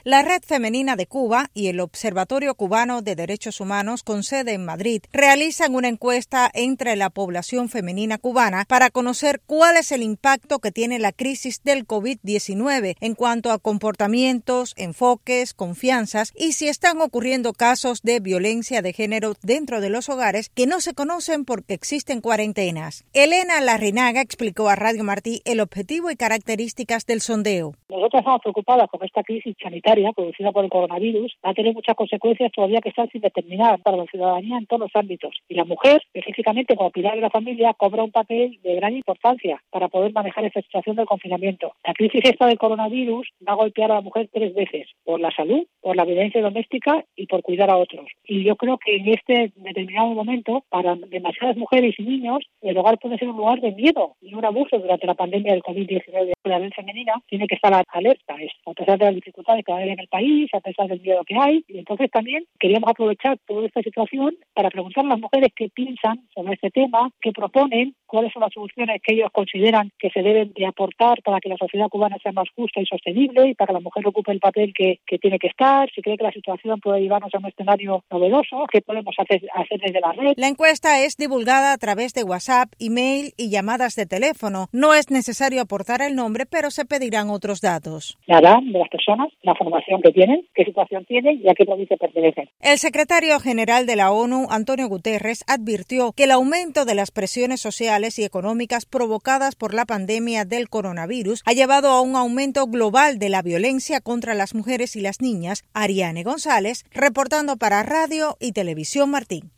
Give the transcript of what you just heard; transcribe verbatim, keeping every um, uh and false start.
La Red Femenina de Cuba y el Observatorio Cubano de Derechos Humanos, con sede en Madrid, realizan una encuesta entre la población femenina cubana para conocer cuál es el impacto que tiene la crisis del COVID diecinueve en cuanto a comportamientos, enfoques, confianzas y si están ocurriendo casos de violencia de género dentro de los hogares que no se conocen porque existen cuarentenas. Elena Larrinaga explicó a Radio Martí el objetivo y características del sondeo. Nosotros estamos preocupadas con esta crisis sanitaria producida por el coronavirus. Va a tener muchas consecuencias todavía que están sin determinar para la ciudadanía en todos los ámbitos. Y la mujer, específicamente como pilar de la familia, cobra un papel de gran importancia para poder manejar esta situación del confinamiento. La crisis esta del coronavirus va a golpear a la mujer tres veces, por la salud, por la violencia doméstica y por cuidar a otros. Y yo creo que en este determinado momento, para demasiadas mujeres y niños, el hogar puede ser un lugar de miedo y un abuso durante la pandemia del COVID diecinueve. La red femenina tiene que estar alerta, a pesar de las dificultades que hay en el país, a pesar del miedo que hay. Y entonces también queríamos aprovechar toda esta situación para preguntar a las mujeres qué piensan sobre este tema, qué proponen, cuáles son las soluciones que ellos consideran que se deben de aportar para que la sociedad cubana sea más justa y sostenible y para que la mujer ocupe el papel que, que tiene que estar, si cree que la situación puede llevarnos a un escenario novedoso, qué podemos hacer, hacer desde la red. La encuesta es divulgada a través de WhatsApp, email y llamadas de teléfono. No es necesario aportar el nombre, pero se pedirán otros datos. La edad de las personas, la formación que tienen, qué situación tienen y a qué provincia pertenecen. El secretario general de la ONU, Antonio Guterres, advirtió que el aumento de las presiones sociales y económicas provocadas por la pandemia del coronavirus ha llevado a un aumento global de la violencia contra las mujeres y las niñas. Ariane González, reportando para Radio y Televisión Martí.